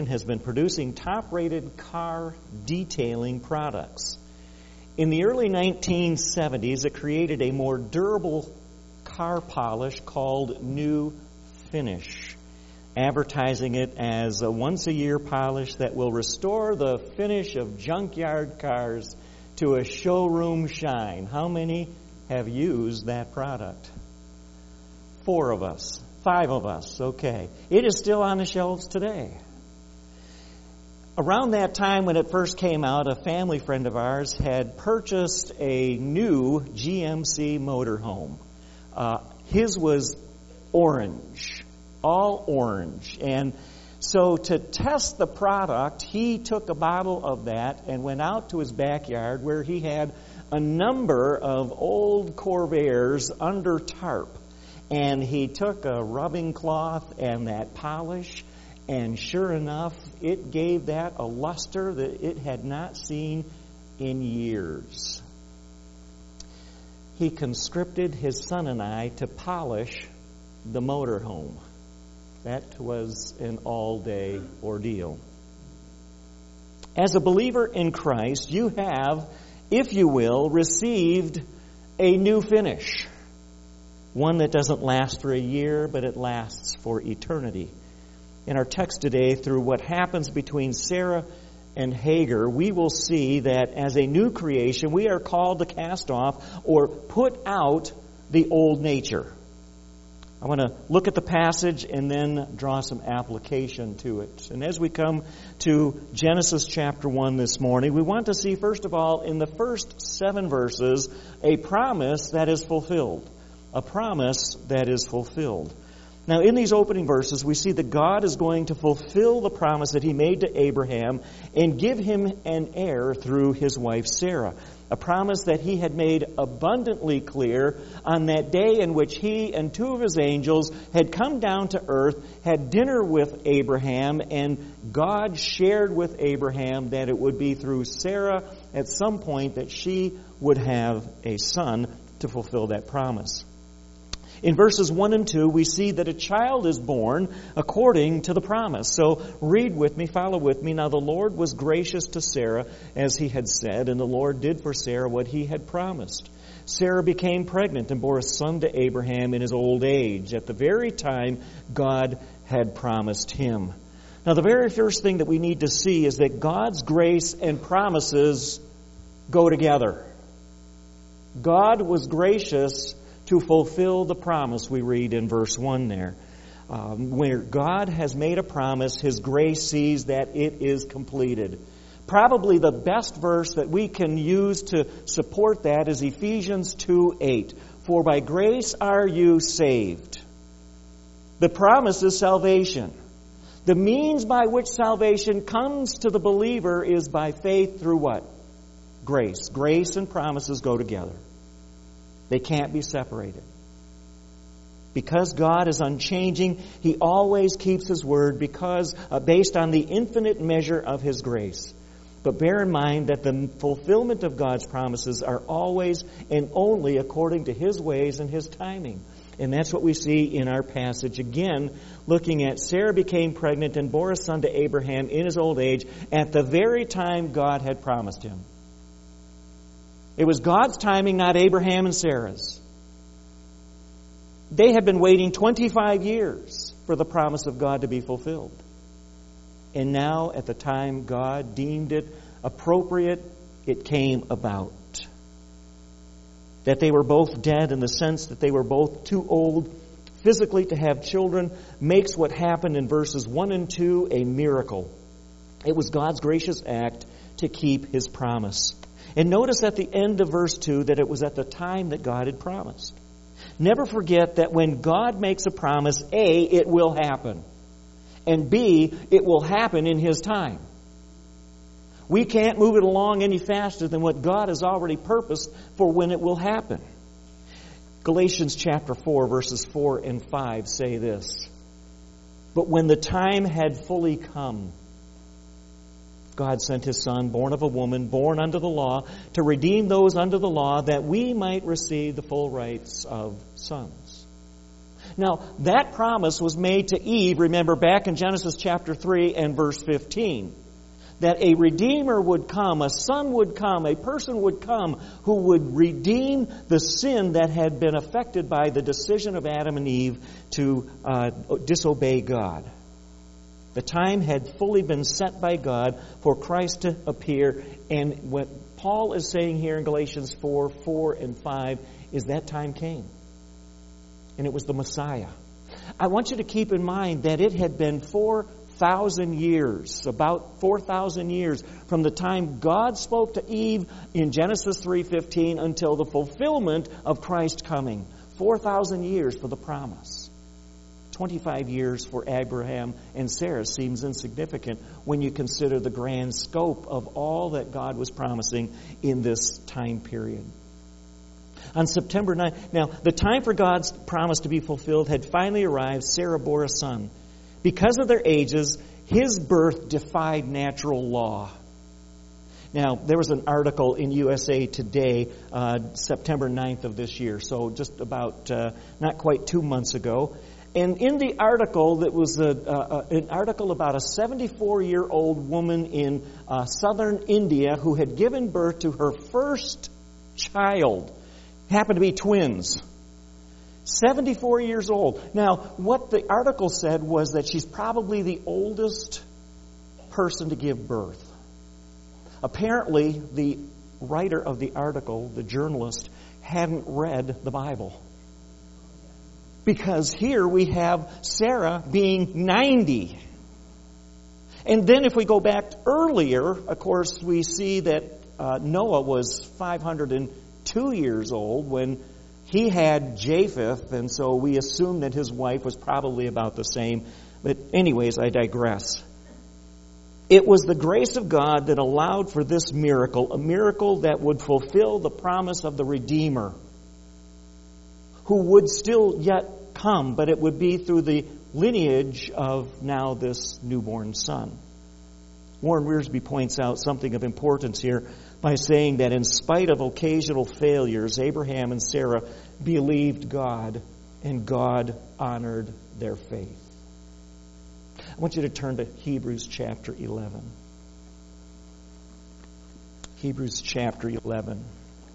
has been producing top-rated car detailing products. In the early 1970s, it created a more durable car polish called New Finish, advertising it as a once-a-year polish that will restore the finish of junkyard cars to a showroom shine. How many have used that product? 4 of us. 5 of us. Okay. It is still on the shelves today. Around that time when it first came out, a family friend of ours had purchased a new GMC motorhome. His was orange, all orange. And so to test the product, he took a bottle of that and went out to his backyard where he had a number of old Corvairs under tarp. And he took a rubbing cloth and that polish, and sure enough, it gave that a luster that it had not seen in years. He conscripted his son and I to polish the motorhome. That was an all-day ordeal. As a believer in Christ, you have, if you will, received a new finish. One that doesn't last for a year, but it lasts for eternity. In our text today, through what happens between Sarah and Hagar, we will see that as a new creation, we are called to cast off or put out the old nature. I want to look at the passage and then draw some application to it. And as we come to Genesis chapter 1 this morning, we want to see, first of all, in the first 7 verses, a promise that is fulfilled. A promise that is fulfilled. Now, in these opening verses, we see that God is going to fulfill the promise that He made to Abraham and give him an heir through his wife Sarah. A promise that He had made abundantly clear on that day in which He and 2 of His angels had come down to earth, had dinner with Abraham, and God shared with Abraham that it would be through Sarah at some point that she would have a son to fulfill that promise. In verses 1 and 2, we see that a child is born according to the promise. So read with me, follow with me. Now the Lord was gracious to Sarah, as He had said, and the Lord did for Sarah what He had promised. Sarah became pregnant and bore a son to Abraham in his old age, at the very time God had promised him. Now the very first thing that we need to see is that God's grace and promises go together. God was gracious to fulfill the promise we read in verse 1 there. Where God has made a promise, His grace sees that it is completed. Probably the best verse that we can use to support that is Ephesians 2:8. For by grace are you saved. The promise is salvation. The means by which salvation comes to the believer is by faith through what? Grace. Grace and promises go together. They can't be separated. Because God is unchanging, He always keeps His word because based on the infinite measure of His grace. But bear in mind that the fulfillment of God's promises are always and only according to His ways and His timing. And that's what we see in our passage again, looking at Sarah became pregnant and bore a son to Abraham in his old age at the very time God had promised him. It was God's timing, not Abraham and Sarah's. They had been waiting 25 years for the promise of God to be fulfilled. And now, at the time God deemed it appropriate, it came about. That they were both dead in the sense that they were both too old physically to have children makes what happened in verses 1 and 2 a miracle. It was God's gracious act to keep His promise. And notice at the end of verse 2 that it was at the time that God had promised. Never forget that when God makes a promise, A, it will happen. And B, it will happen in His time. We can't move it along any faster than what God has already purposed for when it will happen. Galatians chapter 4, verses 4 and 5 say this. But when the time had fully come, God sent His Son, born of a woman, born under the law, to redeem those under the law, that we might receive the full rights of sons. Now, that promise was made to Eve, remember, back in Genesis chapter 3 and verse 15. That a Redeemer would come, a Son would come, a person would come who would redeem the sin that had been affected by the decision of Adam and Eve to disobey God. The time had fully been set by God for Christ to appear, and what Paul is saying here in Galatians 4 and 5 is that time came. And it was the Messiah. I want you to keep in mind that it had been 4,000 years, about 4,000 years, from the time God spoke to Eve in Genesis 3:15 until the fulfillment of Christ coming. 4,000 years for the promise. 25 years for Abraham and Sarah seems insignificant when you consider the grand scope of all that God was promising in this time period. On September 9th, now the time for God's promise to be fulfilled had finally arrived. Sarah bore a son. Because of their ages, his birth defied natural law. Now, there was an article in USA Today, September 9th of this year, so just about not quite 2 months ago. And in the article, that was an article about a 74-year-old woman in southern India who had given birth to her first child. Happened to be twins. 74 years old. Now, what the article said was that she's probably the oldest person to give birth. Apparently, the writer of the article, the journalist, hadn't read the Bible. Because here we have Sarah being 90. And then if we go back earlier, of course, we see that Noah was 502 years old when he had Japheth, and so we assume that his wife was probably about the same. But anyways, I digress. It was the grace of God that allowed for this miracle, a miracle that would fulfill the promise of the Redeemer, who would still yet come, but it would be through the lineage of now this newborn son. Warren Wiersbe points out something of importance here by saying that in spite of occasional failures, Abraham and Sarah believed God, and God honored their faith. I want you to turn to Hebrews chapter 11. Hebrews chapter 11.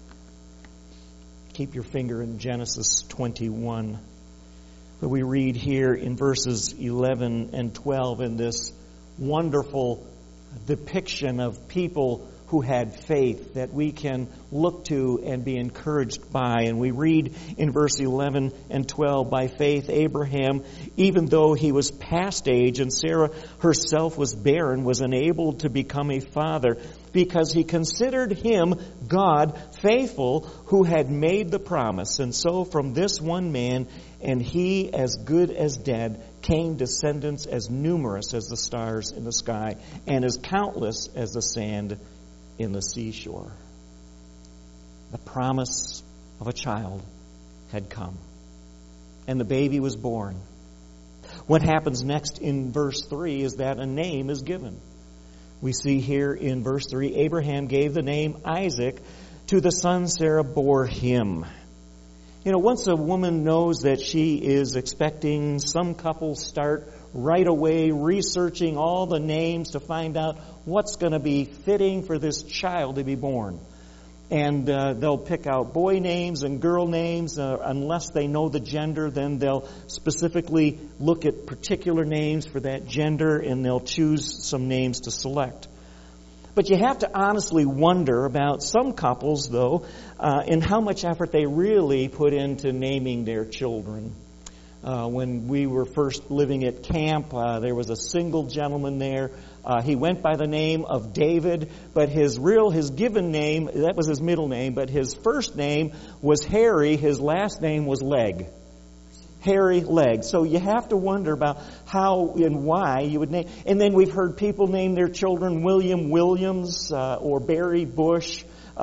Keep your finger in Genesis 21. But we read here in verses 11 and 12 in this wonderful depiction of people who had faith that we can look to and be encouraged by. And we read in verse 11 and 12, by faith Abraham, even though he was past age and Sarah herself was barren, was enabled to become a father because he considered him, God, faithful who had made the promise. And so from this one man, and he as good as dead, came descendants as numerous as the stars in the sky and as countless as the sand in the seashore. The promise of a child had come, and the baby was born. What happens next in verse 3 is that a name is given. We see here in verse 3, Abraham gave the name Isaac to the son Sarah bore him. You know, once a woman knows that she is expecting, some couples start right away researching all the names to find out what's going to be fitting for this child to be born. And they'll pick out boy names and girl names. Unless they know the gender, then they'll specifically look at particular names for that gender, and they'll choose some names to select. But you have to honestly wonder about some couples, though, and how much effort they really put into naming their children. When we were first living at camp, there was a single gentleman there. He went by the name of David, but his given name, that was his middle name, but his first name was Harry, his last name was Leg. Harry Leg. So you have to wonder about how and why you would name. And then we've heard people name their children William Williams or Barry Bush.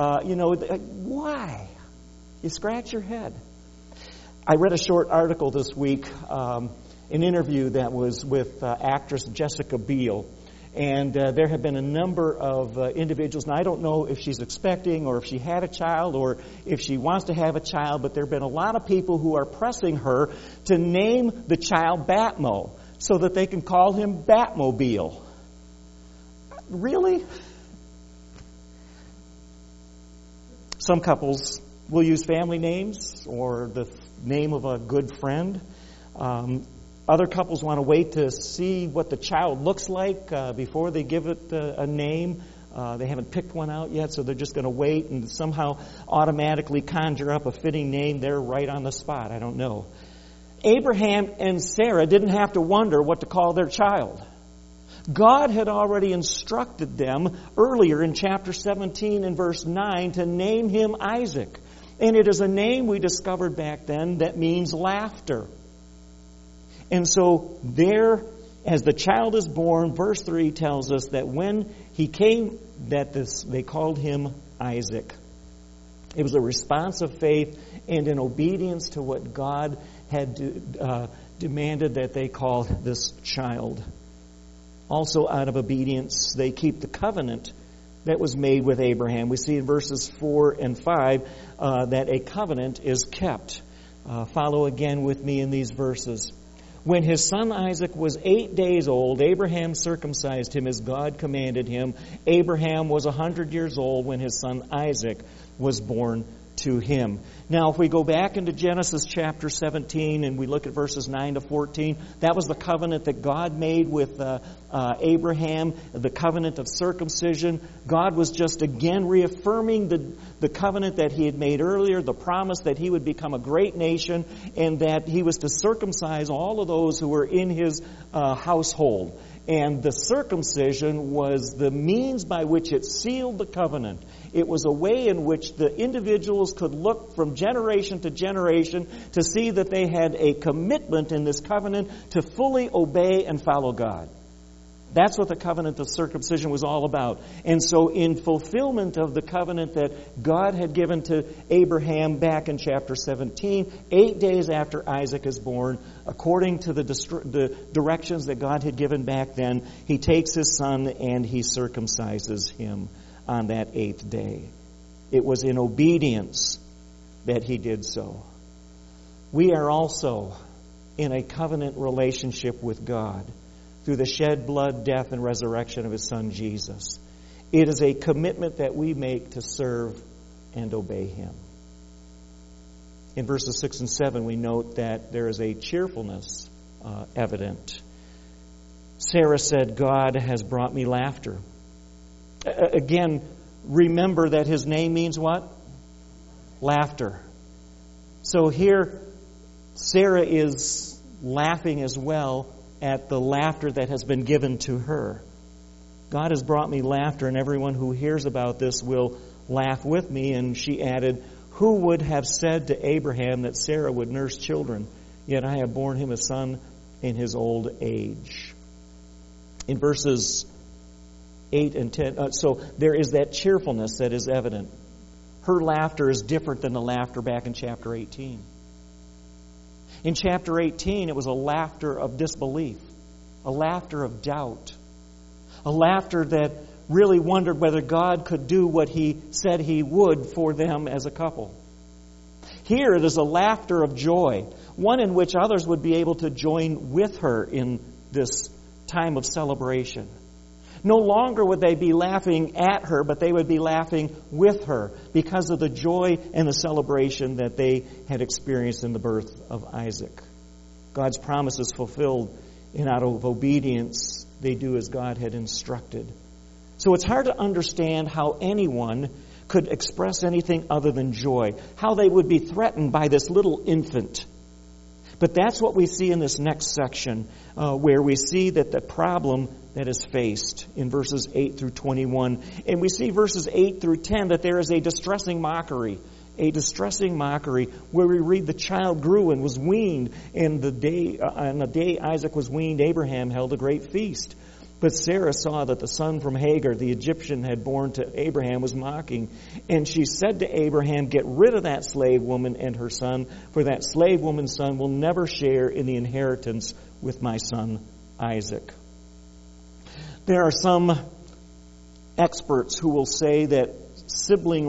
Why? You scratch your head. I read a short article this week, an interview that was with actress Jessica Biel. And there have been a number of individuals, and I don't know if she's expecting or if she had a child or if she wants to have a child, but there have been a lot of people who are pressing her to name the child Batmo so that they can call him Batmobile. Really? Some couples will use family names or the name of a good friend. Other couples want to wait to see what the child looks like before they give it a name. They haven't picked one out yet, so they're just going to wait and somehow automatically conjure up a fitting name there right on the spot. I don't know. Abraham and Sarah didn't have to wonder what to call their child. God had already instructed them earlier in chapter 17 and verse 9 to name him Isaac. And it is a name we discovered back then that means laughter. And so there, as the child is born, verse 3 tells us that when he came, they called him Isaac. It was a response of faith and in obedience to what God had demanded that they call this child. Also out of obedience, they keep the covenant that was made with Abraham. We see in verses 4 and 5 that a covenant is kept. Follow again with me in these verses. When his son Isaac was 8 days old, Abraham circumcised him as God commanded him. Abraham was 100 years old when his son Isaac was born to him. Now, if we go back into Genesis chapter 17 and we look at verses 9 to 14, that was the covenant that God made with Abraham, the covenant of circumcision. God was just again reaffirming the covenant that he had made earlier, the promise that he would become a great nation and that he was to circumcise all of those who were in his household. And the circumcision was the means by which it sealed the covenant. It was a way in which the individuals could look from generation to generation to see that they had a commitment in this covenant to fully obey and follow God. That's what the covenant of circumcision was all about. And so in fulfillment of the covenant that God had given to Abraham back in chapter 17, 8 days after Isaac is born, according to the directions that God had given back then, he takes his son and he circumcises him on that 8th day. It was in obedience that he did so. We are also in a covenant relationship with God through the shed blood, death, and resurrection of his son Jesus. It is a commitment that we make to serve and obey him. In verses 6 and 7, we note that there is a cheerfulness evident. Sarah said, God has brought me laughter. Again, remember that his name means what? Laughter. So here, Sarah is laughing as well at the laughter that has been given to her. God has brought me laughter, and everyone who hears about this will laugh with me. And she added, who would have said to Abraham that Sarah would nurse children? Yet I have borne him a son in his old age. In verses 8 and 10, so there is that cheerfulness that is evident. Her laughter is different than the laughter back in chapter 18. In chapter 18, it was a laughter of disbelief, a laughter of doubt, a laughter that really wondered whether God could do what he said he would for them as a couple. Here it is a laughter of joy, one in which others would be able to join with her in this time of celebration. No longer would they be laughing at her, but they would be laughing with her because of the joy and the celebration that they had experienced in the birth of Isaac. God's promise is fulfilled, and out of obedience, they do as God had instructed. So it's hard to understand how anyone could express anything other than joy, how they would be threatened by this little infant. But that's what we see in this next section, where we see that the problem that is faced in verses 8 through 21. And we see verses 8 through 10 that there is a distressing mockery where we read the child grew and was weaned, and on the day Isaac was weaned, Abraham held a great feast. But Sarah saw that the son from Hagar, the Egyptian, had born to Abraham was mocking. And she said to Abraham, get rid of that slave woman and her son, for that slave woman's son will never share in the inheritance with my son Isaac. There are some experts who will say that sibling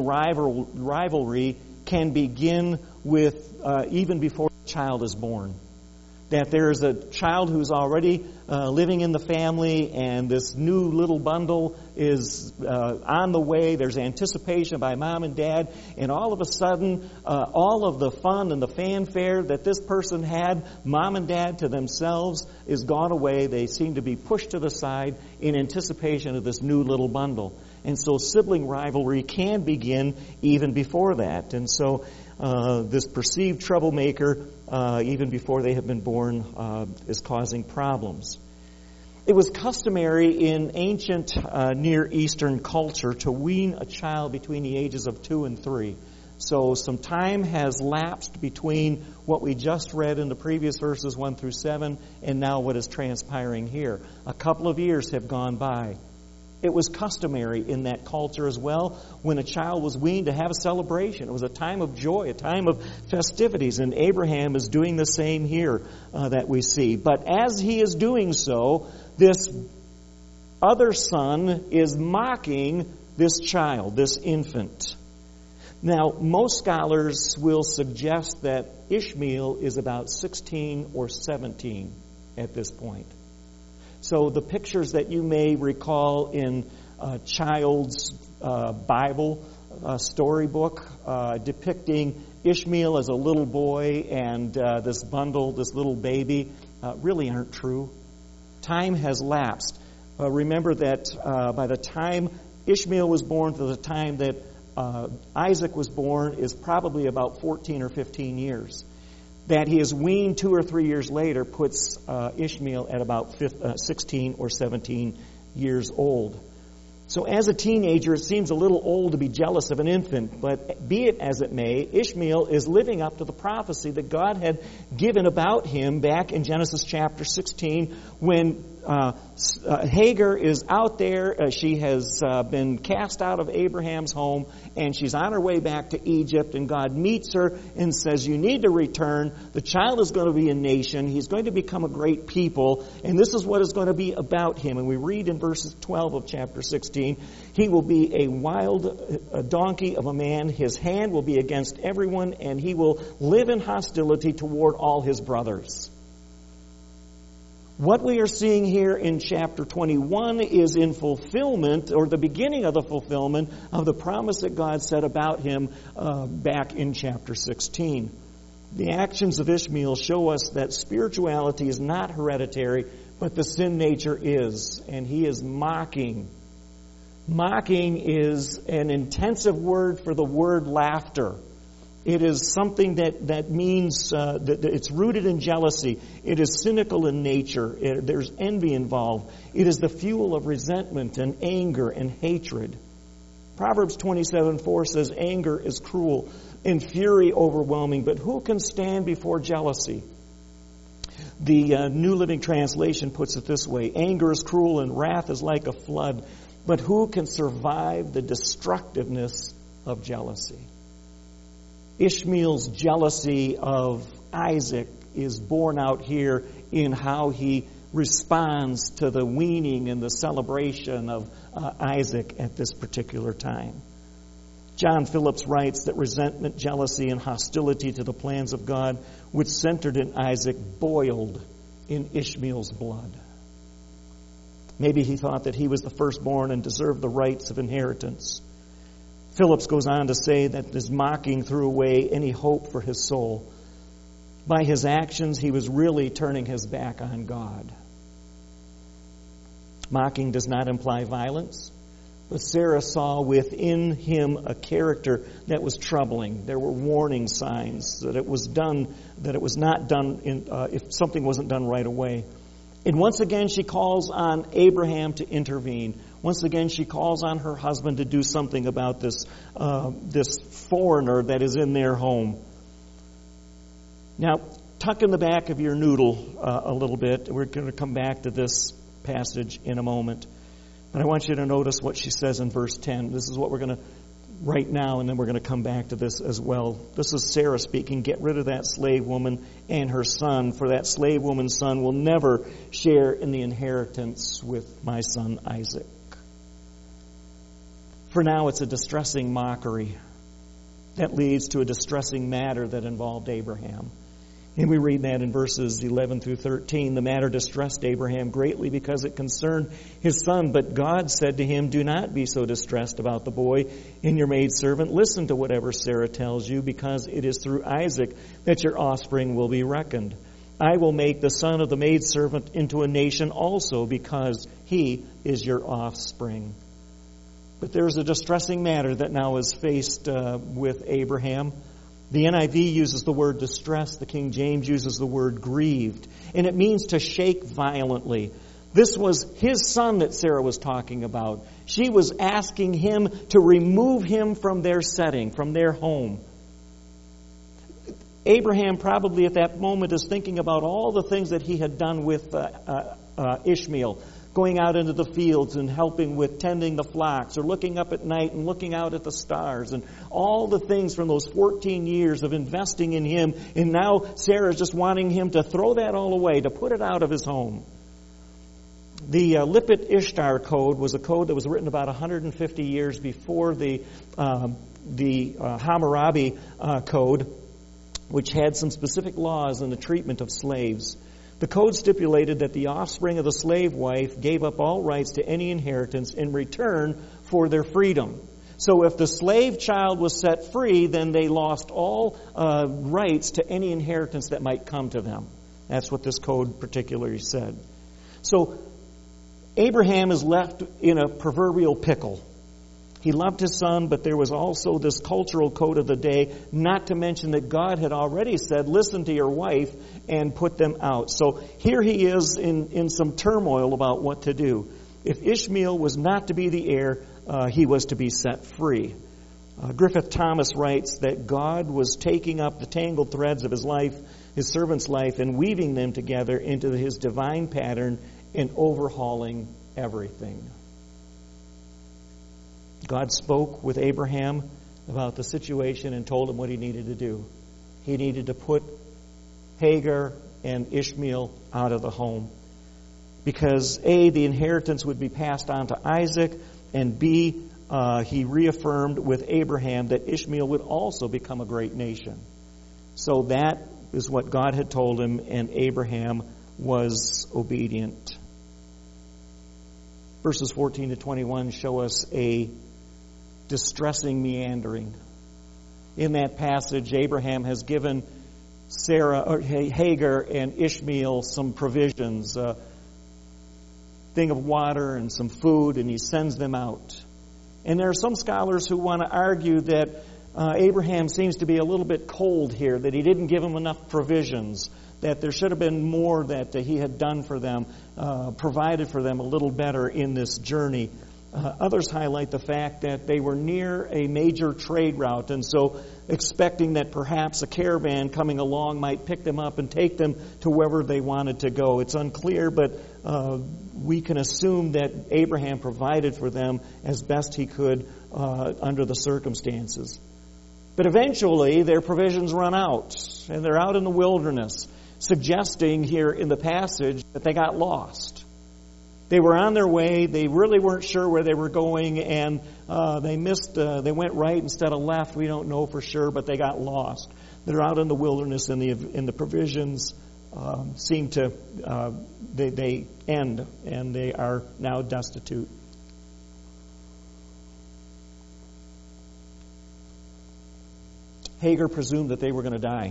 rivalry can begin with even before the child is born. That there's a child who's already living in the family, and this new little bundle is on the way. There's anticipation by mom and dad, and all of a sudden, all of the fun and the fanfare that this person had, mom and dad to themselves, is gone away. They seem to be pushed to the side in anticipation of this new little bundle. And so sibling rivalry can begin even before that. And so this perceived troublemaker, even before they have been born, is causing problems. It was customary in ancient Near Eastern culture to wean a child between the ages of 2 and 3. So some time has lapsed between what we just read in the previous verses 1 through 7 and now what is transpiring here. A couple of years have gone by. It was customary in that culture as well when a child was weaned to have a celebration. It was a time of joy, a time of festivities, and Abraham is doing the same here that we see. But as he is doing so, this other son is mocking this child, this infant. Now, most scholars will suggest that Ishmael is about 16 or 17 at this point. So the pictures that you may recall in a child's Bible storybook depicting Ishmael as a little boy and this bundle, this little baby, really aren't true. Time has lapsed. Remember that by the time Ishmael was born to the time that Isaac was born is probably about 14 or 15 years. That he is weaned 2 or 3 years later puts Ishmael at about 16 or 17 years old. So as a teenager, it seems a little old to be jealous of an infant, but be it as it may, Ishmael is living up to the prophecy that God had given about him back in Genesis chapter 16 when Hagar is out there. She has been cast out of Abraham's home, and she's on her way back to Egypt, and God meets her and says, you need to return. The child is going to be a nation. He's going to become a great people, and this is what is going to be about him. And we read in verses 12 of chapter 16, he will be a wild donkey of a man. His hand will be against everyone, and he will live in hostility toward all his brothers. What we are seeing here in chapter 21 is in fulfillment, or the beginning of the fulfillment, of the promise that God said about him back in chapter 16. The actions of Ishmael show us that spirituality is not hereditary, but the sin nature is, and he is mocking. Mocking is an intensive word for the word laughter. It is something that means that it's rooted in jealousy. It is cynical in nature. There's envy involved. It is the fuel of resentment and anger and hatred. Proverbs 27:4 says, anger is cruel and fury overwhelming, but who can stand before jealousy? The New Living Translation puts it this way, anger is cruel and wrath is like a flood, but who can survive the destructiveness of jealousy? Ishmael's jealousy of Isaac is borne out here in how he responds to the weaning and the celebration of Isaac at this particular time. John Phillips writes that resentment, jealousy, and hostility to the plans of God, which centered in Isaac, boiled in Ishmael's blood. Maybe he thought that he was the firstborn and deserved the rights of inheritance. Phillips goes on to say that his mocking threw away any hope for his soul. By his actions, he was really turning his back on God. Mocking does not imply violence, but Sarah saw within him a character that was troubling. There were warning signs that it was not done if something wasn't done right away. And once again, she calls on Abraham to intervene. Once again, she calls on her husband to do something about this foreigner that is in their home. Now, tuck in the back of your noodle a little bit. We're going to come back to this passage in a moment. But I want you to notice what she says in verse 10. This is what we're going to right now, and then we're going to come back to this as well. This is Sarah speaking. Get rid of that slave woman and her son, for that slave woman's son will never share in the inheritance with my son Isaac. For now, it's a distressing mockery that leads to a distressing matter that involved Abraham. And we read that in verses 11 through 13. The matter distressed Abraham greatly because it concerned his son. But God said to him, do not be so distressed about the boy and your maidservant. Listen to whatever Sarah tells you, because it is through Isaac that your offspring will be reckoned. I will make the son of the maidservant into a nation also, because he is your offspring. But there's a distressing matter that now is faced with Abraham. The NIV uses the word distress. The King James uses the word grieved. And it means to shake violently. This was his son that Sarah was talking about. She was asking him to remove him from their setting, from their home. Abraham probably at that moment is thinking about all the things that he had done with Ishmael, going out into the fields and helping with tending the flocks, or looking up at night and looking out at the stars, and all the things from those 14 years of investing in him. And now Sarah's just wanting him to throw that all away, to put it out of his home. The Lipit Ishtar Code was a code that was written about 150 years before the Hammurabi Code, which had some specific laws on the treatment of slaves. The code stipulated that the offspring of the slave wife gave up all rights to any inheritance in return for their freedom. So if the slave child was set free, then they lost all rights to any inheritance that might come to them. That's what this code particularly said. So Abraham is left in a proverbial pickle. He loved his son, but there was also this cultural code of the day, not to mention that God had already said, listen to your wife and put them out. So here he is in some turmoil about what to do. If Ishmael was not to be the heir, he was to be set free. Griffith Thomas writes that God was taking up the tangled threads of his life, his servant's life, and weaving them together into his divine pattern and overhauling everything. God spoke with Abraham about the situation and told him what he needed to do. He needed to put Hagar and Ishmael out of the home, because A, the inheritance would be passed on to Isaac, and B, he reaffirmed with Abraham that Ishmael would also become a great nation. So that is what God had told him, and Abraham was obedient. Verses 14 to 21 show us a distressing meandering. In that passage, Abraham has given Hagar and Ishmael some provisions, a thing of water and some food, and he sends them out. And there are some scholars who want to argue that Abraham seems to be a little bit cold here, that he didn't give them enough provisions, that there should have been more that he had done for them, provided for them a little better in this journey. Others highlight the fact that they were near a major trade route, and so expecting that perhaps a caravan coming along might pick them up and take them to wherever they wanted to go. It's unclear, but we can assume that Abraham provided for them as best he could under the circumstances. But eventually their provisions run out, and they're out in the wilderness, suggesting here in the passage that they got lost. They were on their way. They really weren't sure where they were going, and they went right instead of left. We don't know for sure, but they got lost. They're out in the wilderness, and the provisions seem to they end, and they are now destitute. Hagar presumed that they were going to die.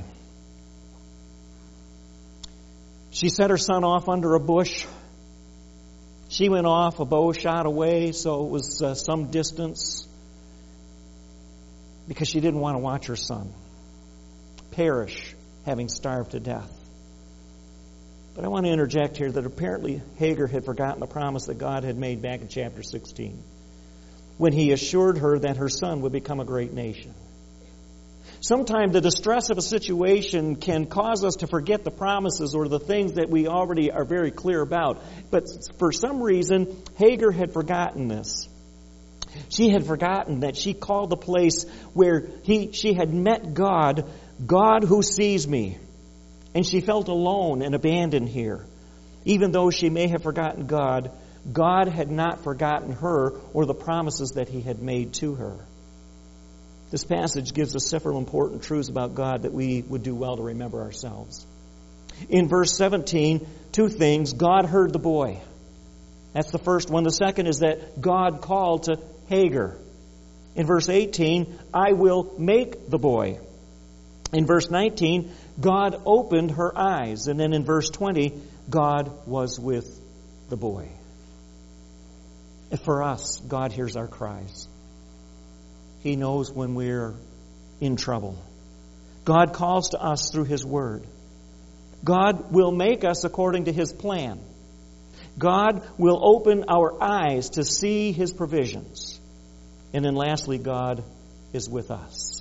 She set her son off under a bush. She went off a bow shot away, so it was some distance, because she didn't want to watch her son perish, having starved to death. But I want to interject here that apparently Hagar had forgotten the promise that God had made back in chapter 16, when he assured her that her son would become a great nation. Sometimes the distress of a situation can cause us to forget the promises or the things that we already are very clear about. But for some reason, Hagar had forgotten this. She had forgotten that she called the place where she had met God, God who sees me. And she felt alone and abandoned here. Even though she may have forgotten God, God had not forgotten her or the promises that He had made to her. This passage gives us several important truths about God that we would do well to remember ourselves. In verse 17, two things. God heard the boy. That's the first one. The second is that God called to Hagar. In verse 18, I will make the boy. In verse 19, God opened her eyes. And then in verse 20, God was with the boy. And for us, God hears our cries. He knows when we're in trouble. God calls to us through His Word. God will make us according to His plan. God will open our eyes to see His provisions. And then lastly, God is with us.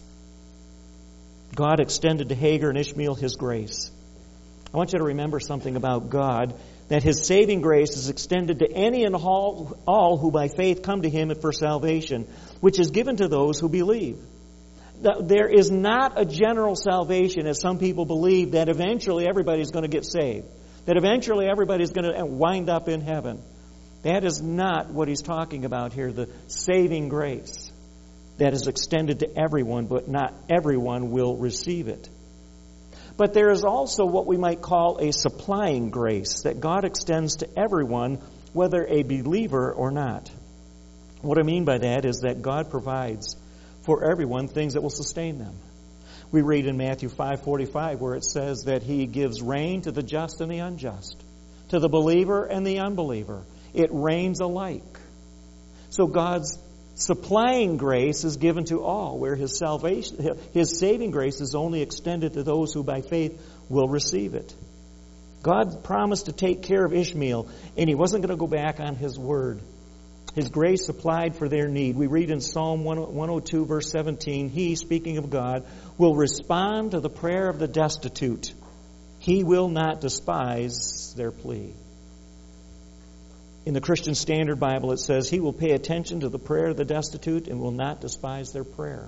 God extended to Hagar and Ishmael His grace. I want you to remember something about God, that His saving grace is extended to any and all who by faith come to Him for salvation, which is given to those who believe. There is not a general salvation, as some people believe, that eventually everybody's going to get saved, that eventually everybody's going to wind up in heaven. That is not what he's talking about here, the saving grace that is extended to everyone, but not everyone will receive it. But there is also what we might call a supplying grace that God extends to everyone, whether a believer or not. What I mean by that is that God provides for everyone things that will sustain them. We read in Matthew 5:45 where it says that He gives rain to the just and the unjust, to the believer and the unbeliever. It rains alike. So God's supplying grace is given to all, where His salvation, His saving grace is only extended to those who by faith will receive it. God promised to take care of Ishmael, and He wasn't going to go back on His word. His grace supplied for their need. We read in Psalm 102, verse 17, He, speaking of God, will respond to the prayer of the destitute. He will not despise their plea. In the Christian Standard Bible, it says, He will pay attention to the prayer of the destitute and will not despise their prayer.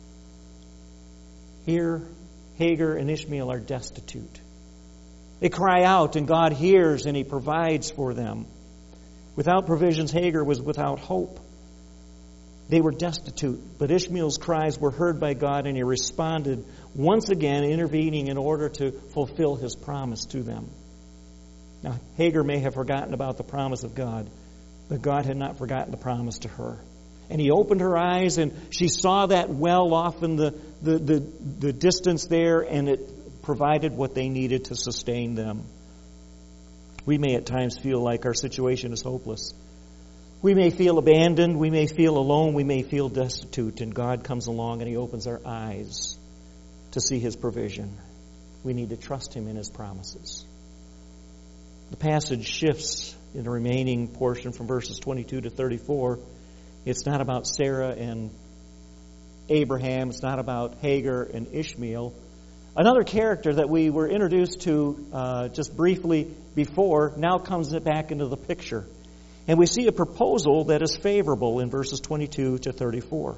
Here, Hagar and Ishmael are destitute. They cry out, and God hears, and He provides for them. Without provisions, Hagar was without hope. They were destitute, but Ishmael's cries were heard by God, and He responded, once again intervening in order to fulfill His promise to them. Now, Hagar may have forgotten about the promise of God, but God had not forgotten the promise to her. And He opened her eyes, and she saw that well off in the distance there, and it provided what they needed to sustain them. We may at times feel like our situation is hopeless. We may feel abandoned, we may feel alone, we may feel destitute, and God comes along and He opens our eyes to see His provision. We need to trust Him in His promises. The passage shifts in the remaining portion from verses 22 to 34. It's not about Sarah and Abraham. It's not about Hagar and Ishmael. Another character that we were introduced to just briefly before now comes back into the picture. And we see a proposal that is favorable in verses 22 to 34.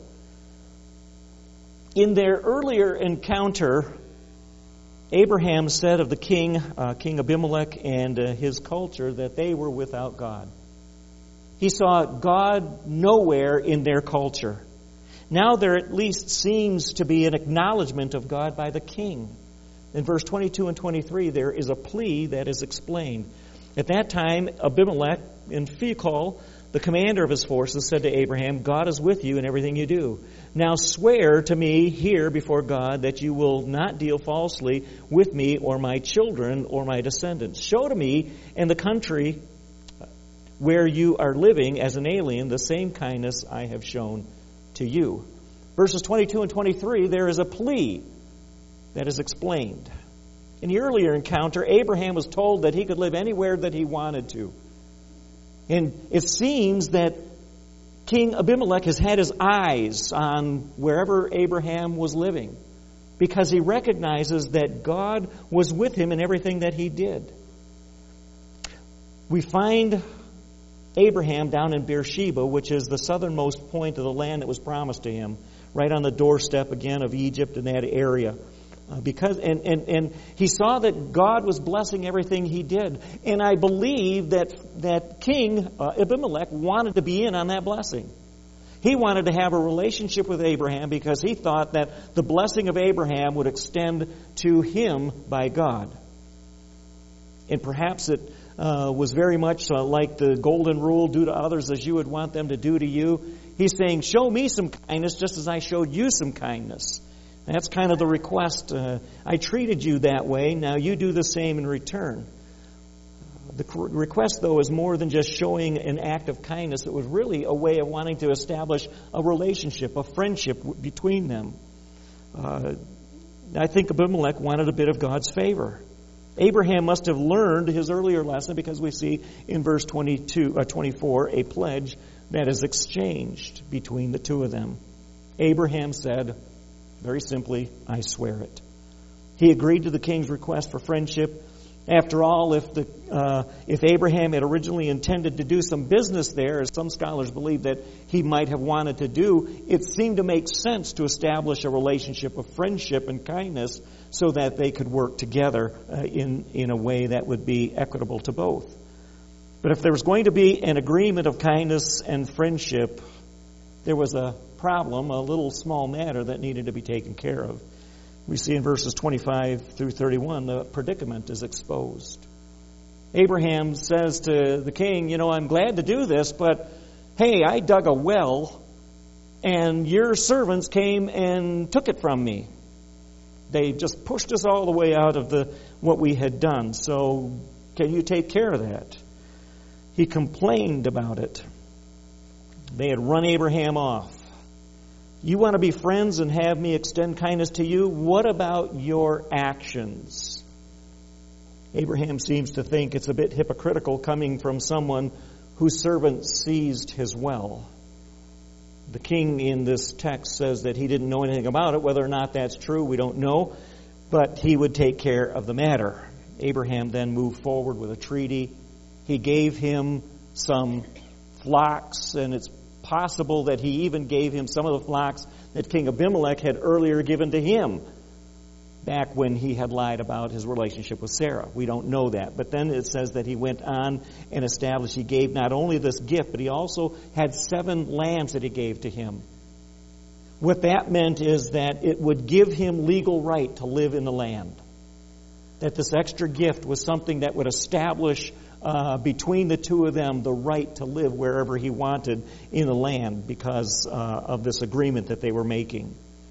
In their earlier encounter, Abraham said of the king, King Abimelech, and his culture that they were without God. He saw God nowhere in their culture. Now there at least seems to be an acknowledgement of God by the king. In verse 22 and 23, there is a plea that is explained. At that time, Abimelech in Phicol, the commander of his forces, said to Abraham, God is with you in everything you do. Now swear to me here before God that you will not deal falsely with me or my children or my descendants. Show to me in the country where you are living as an alien the same kindness I have shown to you. Verses 22 and 23, there is a plea that is explained. In the earlier encounter, Abraham was told that he could live anywhere that he wanted to. And it seems that King Abimelech has had his eyes on wherever Abraham was living because he recognizes that God was with him in everything that he did. We find Abraham down in Beersheba, which is the southernmost point of the land that was promised to him, right on the doorstep again of Egypt in that area. Because he saw that God was blessing everything he did. And I believe that King Abimelech wanted to be in on that blessing. He wanted to have a relationship with Abraham because he thought that the blessing of Abraham would extend to him by God. And perhaps it was very much like the golden rule, do to others as you would want them to do to you. He's saying, show me some kindness just as I showed you some kindness. That's kind of the request. I treated you that way, now you do the same in return. The request, though, is more than just showing an act of kindness. It was really a way of wanting to establish a relationship, a friendship between them. I think Abimelech wanted a bit of God's favor. Abraham must have learned his earlier lesson because we see in verse 24 a pledge that is exchanged between the two of them. Abraham said, very simply, I swear it. He agreed to the king's request for friendship. After all, if Abraham had originally intended to do some business there, as some scholars believe that he might have wanted to do, it seemed to make sense to establish a relationship of friendship and kindness so that they could work together in a way that would be equitable to both. But if there was going to be an agreement of kindness and friendship, there was a problem, a little small matter that needed to be taken care of. We see in verses 25 through 31, the predicament is exposed. Abraham says to the king, I'm glad to do this, but hey, I dug a well, and your servants came and took it from me. They just pushed us all the way out of what we had done. So can you take care of that? He complained about it. They had run Abraham off. You want to be friends and have me extend kindness to you? What about your actions? Abraham seems to think it's a bit hypocritical coming from someone whose servant seized his well. The king in this text says that he didn't know anything about it. Whether or not that's true, we don't know. But he would take care of the matter. Abraham then moved forward with a treaty. He gave him some flocks, and it's possible that he even gave him some of the flocks that King Abimelech had earlier given to him back when he had lied about his relationship with Sarah. We don't know that. But then it says that he went on and established, he gave not only this gift, but he also had 7 lambs that he gave to him. What that meant is that it would give him legal right to live in the land. That this extra gift was something that would establish between the two of them the right to live wherever he wanted in the land because of this agreement that they were making.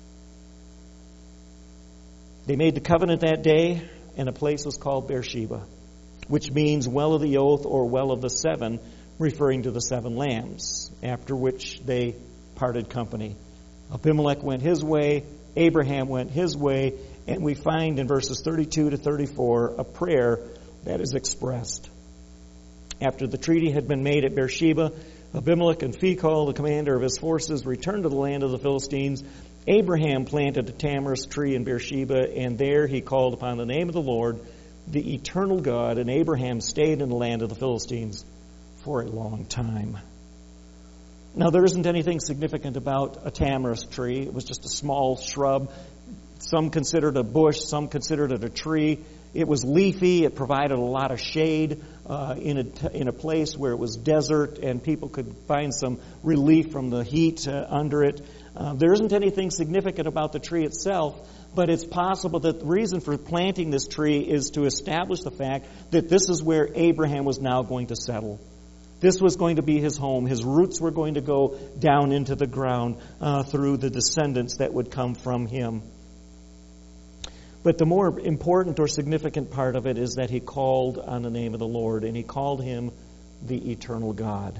They made the covenant that day, and the place was called Beersheba, which means well of the oath or well of the 7, referring to the 7 lambs, after which they parted company. Abimelech went his way, Abraham went his way, and we find in verses 32 to 34 a prayer that is expressed. After the treaty had been made at Beersheba, Abimelech and Phicol, the commander of his forces, returned to the land of the Philistines. Abraham planted a tamarisk tree in Beersheba, and there he called upon the name of the Lord, the eternal God, and Abraham stayed in the land of the Philistines for a long time. Now, there isn't anything significant about a tamarisk tree. It was just a small shrub. Some considered it a bush, some considered it a tree. It was leafy. It provided a lot of shade in a place where it was desert and people could find some relief from the heat under it. There isn't anything significant about the tree itself, but it's possible that the reason for planting this tree is to establish the fact that this is where Abraham was now going to settle. This was going to be his home. His roots were going to go down into the ground through the descendants that would come from him. But the more important or significant part of it is that he called on the name of the Lord, and he called him the eternal God.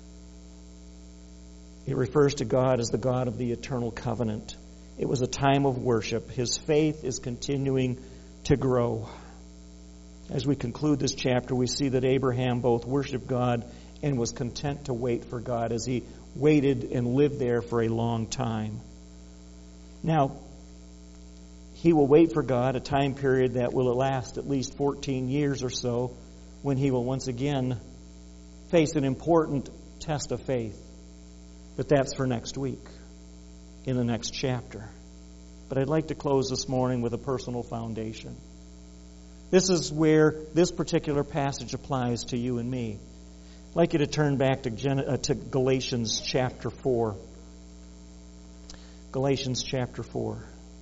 It refers to God as the God of the eternal covenant. It was a time of worship. His faith is continuing to grow. As we conclude this chapter, we see that Abraham both worshiped God and was content to wait for God as he waited and lived there for a long time. Now, he will wait for God, a time period that will last at least 14 years or so, when he will once again face an important test of faith. But that's for next week, in the next chapter. But I'd like to close this morning with a personal foundation. This is where this particular passage applies to you and me. I'd like you to turn back to Galatians chapter 4. Galatians chapter 4.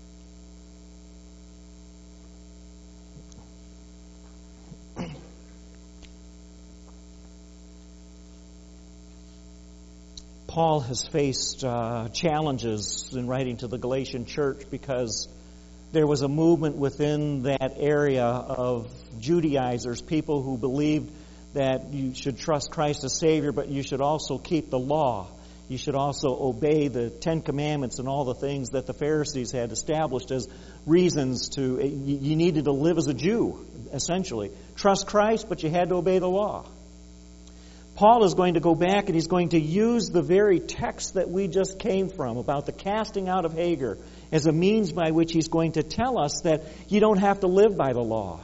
Paul has faced challenges in writing to the Galatian church because there was a movement within that area of Judaizers, people who believed that you should trust Christ as Savior, but you should also keep the law. You should also obey the Ten Commandments and all the things that the Pharisees had established as reasons to, you needed to live as a Jew, essentially. Trust Christ, but you had to obey the law. Paul is going to go back and he's going to use the very text that we just came from about the casting out of Hagar as a means by which he's going to tell us that you don't have to live by the law.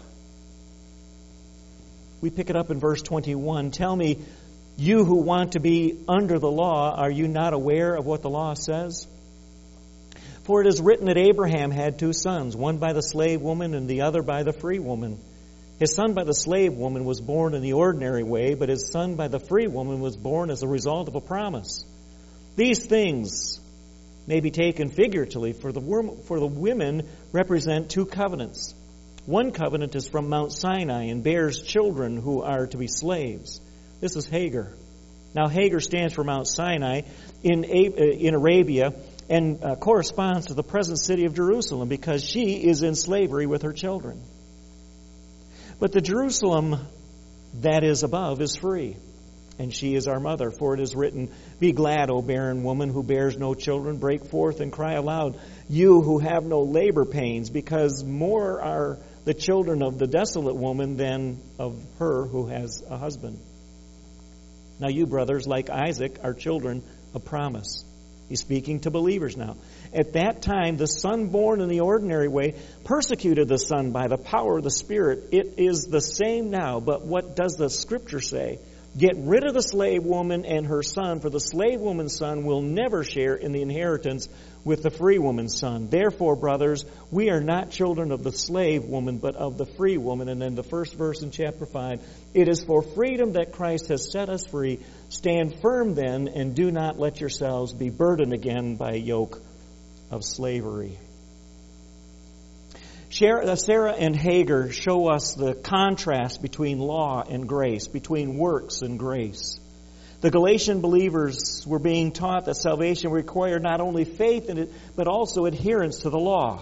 We pick it up in verse 21. Tell me, you who want to be under the law, are you not aware of what the law says? For it is written that Abraham had 2 sons, one by the slave woman and the other by the free woman. His son by the slave woman was born in the ordinary way, but his son by the free woman was born as a result of a promise. These things may be taken figuratively, for the women represent 2 covenants. One covenant is from Mount Sinai and bears children who are to be slaves. This is Hagar. Now Hagar stands for Mount Sinai in Arabia and corresponds to the present city of Jerusalem because she is in slavery with her children. But the Jerusalem that is above is free, and she is our mother. For it is written, be glad, O barren woman who bears no children. Break forth and cry aloud, you who have no labor pains, because more are the children of the desolate woman than of her who has a husband. Now you, brothers, like Isaac, are children of promise. He's speaking to believers now. At that time, the son born in the ordinary way persecuted the son by the power of the Spirit. It is the same now, but what does the Scripture say? Get rid of the slave woman and her son, for the slave woman's son will never share in the inheritance with the free woman's son. Therefore, brothers, we are not children of the slave woman, but of the free woman. And then the first verse in chapter 5, it is for freedom that Christ has set us free. Stand firm then, and do not let yourselves be burdened again by a yoke of slavery. Sarah and Hagar show us the contrast between law and grace, between works and grace. The Galatian believers were being taught that salvation required not only faith in it, but also adherence to the law.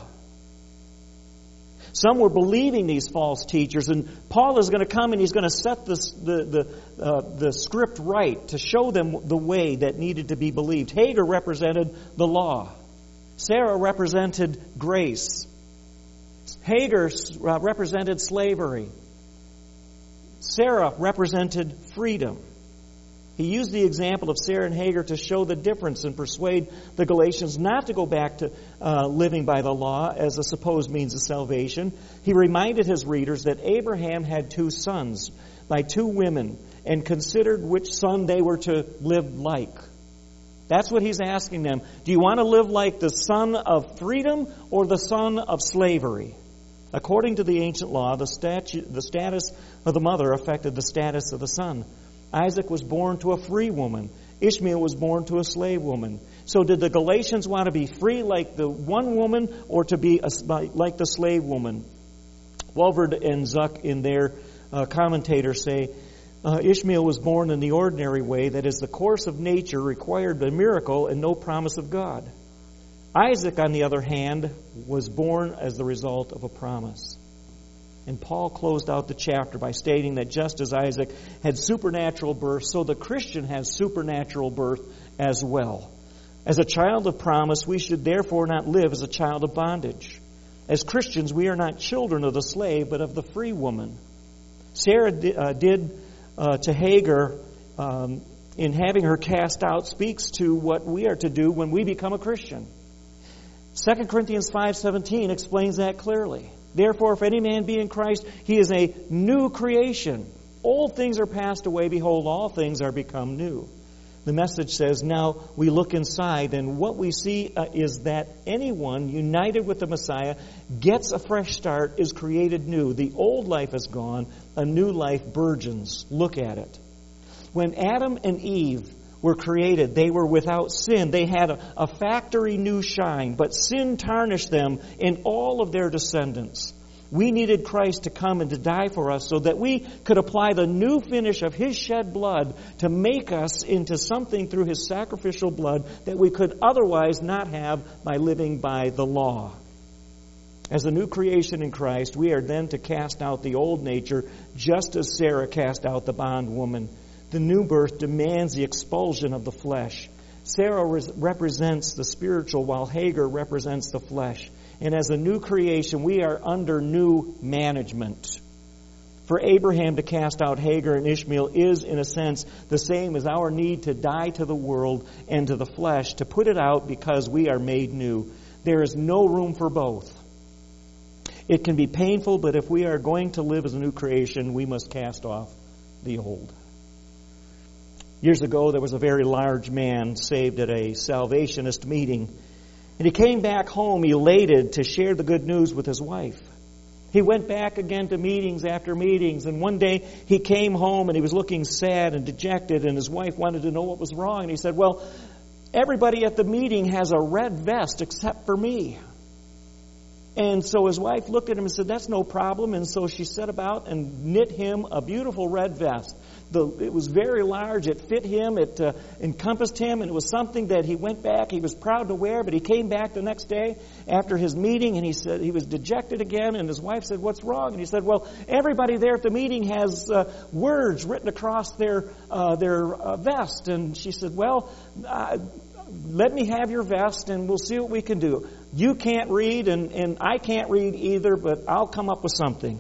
Some were believing these false teachers, and Paul is going to come and he's going to set the script right to show them the way that needed to be believed. Hagar represented the law. Sarah represented grace. Hagar represented slavery. Sarah represented freedom. He used the example of Sarah and Hagar to show the difference and persuade the Galatians not to go back to living by the law as a supposed means of salvation. He reminded his readers that Abraham had 2 sons by 2 women and considered which son they were to live like. That's what he's asking them. Do you want to live like the son of freedom or the son of slavery? According to the ancient law, the status of the mother affected the status of the son. Isaac was born to a free woman. Ishmael was born to a slave woman. So did the Galatians want to be free like the one woman or to be like the slave woman? Walvoord and Zuck in their commentators say, Ishmael was born in the ordinary way, that is, the course of nature required a miracle and no promise of God. Isaac, on the other hand, was born as the result of a promise. And Paul closed out the chapter by stating that just as Isaac had supernatural birth, so the Christian has supernatural birth as well. As a child of promise, we should therefore not live as a child of bondage. As Christians, we are not children of the slave, but of the free woman. Sarah did to Hagar in having her cast out speaks to what we are to do when we become a Christian. 2 Corinthians 5:17 explains that clearly. Therefore, if any man be in Christ, he is a new creation. Old things are passed away. Behold, all things are become new. The Message says, now we look inside, and what we see is that anyone united with the Messiah gets a fresh start, is created new. The old life is gone. A new life burgeons. Look at it. When Adam and Eve were created, they were without sin. They had a factory new shine, but sin tarnished them and all of their descendants. We needed Christ to come and to die for us so that we could apply the new finish of His shed blood to make us into something through His sacrificial blood that we could otherwise not have by living by the law. As a new creation in Christ, we are then to cast out the old nature just as Sarah cast out the bondwoman. The new birth demands the expulsion of the flesh. Sarah represents the spiritual while Hagar represents the flesh. And as a new creation, we are under new management. For Abraham to cast out Hagar and Ishmael is, in a sense, the same as our need to die to the world and to the flesh, to put it out because we are made new. There is no room for both. It can be painful, but if we are going to live as a new creation, we must cast off the old. Years ago, there was a very large man saved at a Salvationist meeting. And he came back home elated to share the good news with his wife. He went back again to meetings after meetings, and one day he came home and he was looking sad and dejected, and his wife wanted to know what was wrong. And he said, well, everybody at the meeting has a red vest except for me. And so his wife looked at him and said, that's no problem. And so she set about and knit him a beautiful red vest. It was very large. It fit him. It encompassed him. And it was something that he went back. He was proud to wear. But he came back the next day after his meeting, and he said he was dejected again. And his wife said, what's wrong? And he said, well, everybody there at the meeting has words written across their vest. And she said, well, let me have your vest and we'll see what we can do. You can't read and I can't read either, but I'll come up with something.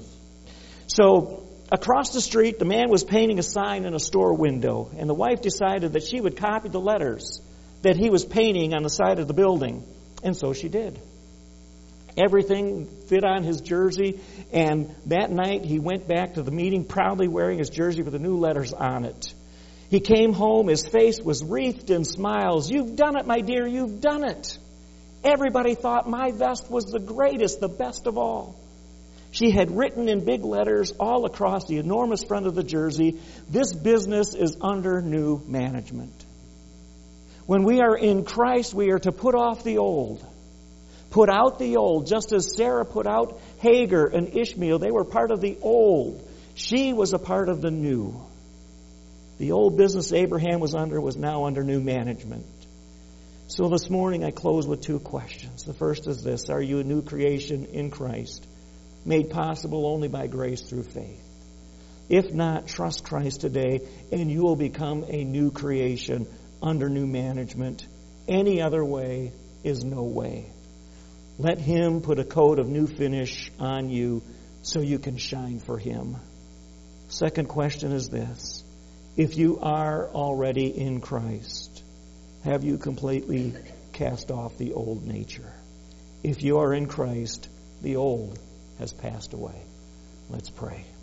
So across the street, the man was painting a sign in a store window, and the wife decided that she would copy the letters that he was painting on the side of the building. And so she did. Everything fit on his jersey, and that night he went back to the meeting proudly wearing his jersey with the new letters on it. He came home, his face was wreathed in smiles. You've done it, my dear, you've done it. Everybody thought my vest was the greatest, the best of all. She had written in big letters all across the enormous front of the jersey, this business is under new management. When we are in Christ, we are to put off the old. Put out the old, just as Sarah put out Hagar and Ishmael. They were part of the old. She was a part of the new. The old business Abraham was under was now under new management. So this morning I close with two questions. The first is this: are you a new creation in Christ, made possible only by grace through faith? If not, trust Christ today and you will become a new creation under new management. Any other way is no way. Let Him put a coat of new finish on you so you can shine for Him. Second question is this: if you are already in Christ, have you completely cast off the old nature? If you are in Christ, the old has passed away. Let's pray.